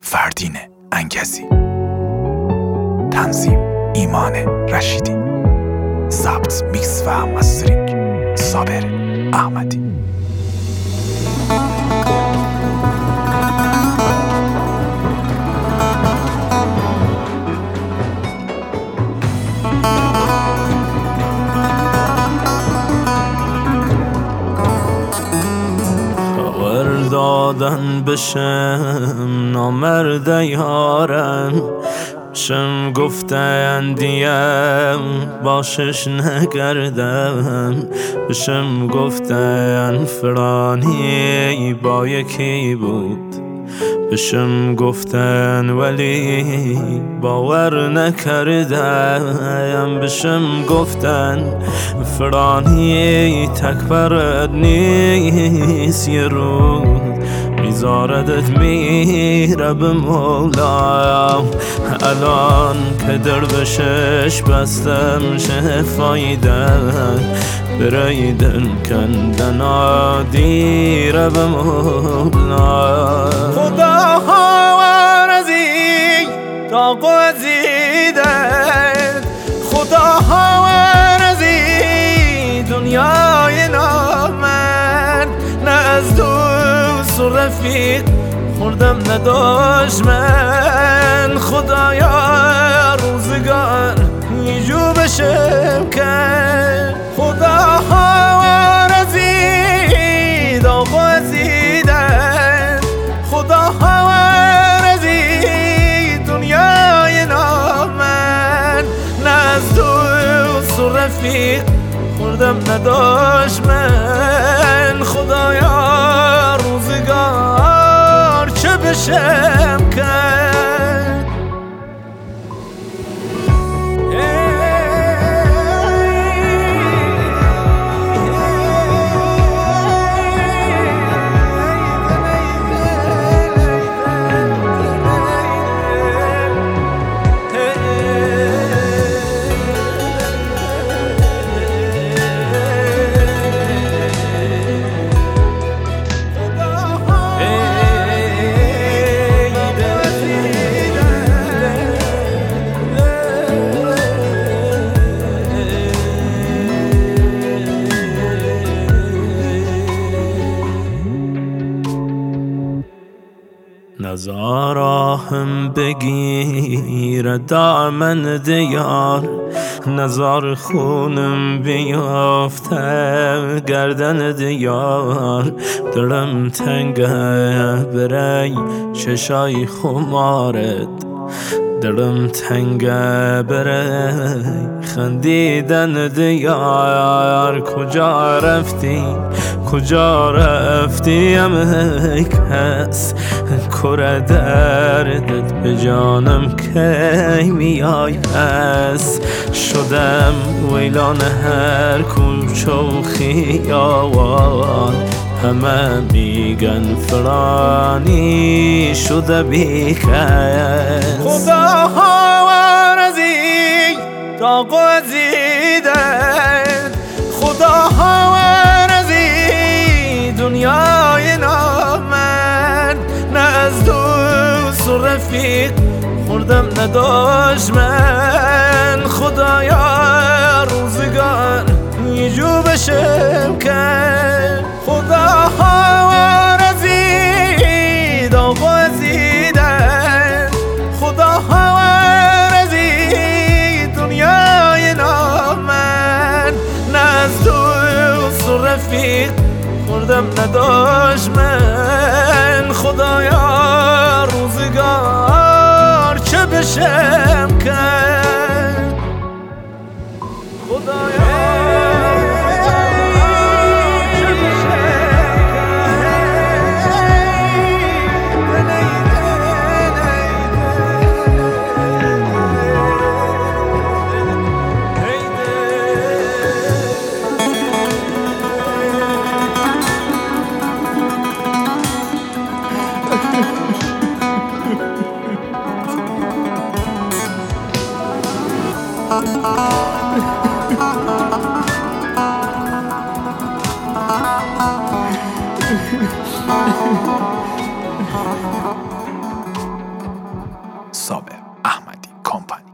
فردین انگزی، تنظیم ایمان رشیدی، ضبط میکس و مسترینگ صابر احمدی. دادن بشم نامرد یارم، بشم گفتن دیم باشش نگردم، بشم گفتن فرانی با یکی بود، بشم گفتن ولی باور نکردم، بشم گفتن فرانی تکبرت نیست، یه روز میذاردت میره به مولا. الان که در بشش بستم شه فایده، برای دل کندن دیره به مولا. خدا ورزی تا قوزیدن، خدا ورزی دنیای نامن، نه از دوست و رفیق خوردم نداشت من، خدایا روزگار یه جو بشم کن. خدا ورزی دا قوزیدن، خدا ورزی دنیای نامن، نه از دوست و رفیق خوردم نداشت من، خدایا روزگار چه بشم کرد. نزار آهم بگیر دامن دیار، نزار خونم بیافته گردن دیار، دلم تنگه برای چشای خمارت، دلم تنگه برای خندیدن دیار. کجا رفتی کجا رفتی ای کس، کره دردت به جانم کی میای پس، شدم ویلان هر کوچه و خیابان، همه میگن فرانی شده بیکس. خدا ورزی تا قوزیدن، خدا ورزی دنیای نامن، نه از دوست و رفیق خوردم نداشت من، خدایا روزگار یه جو بشم کن. خدا ورزی دا قوزیدن، خدا ورزی دنیای نامن، نه از دوست و رفیق خوردم نداشت من، خدایا روزگار چه بشم کرد. خدایا صابر احمدی کمپانی.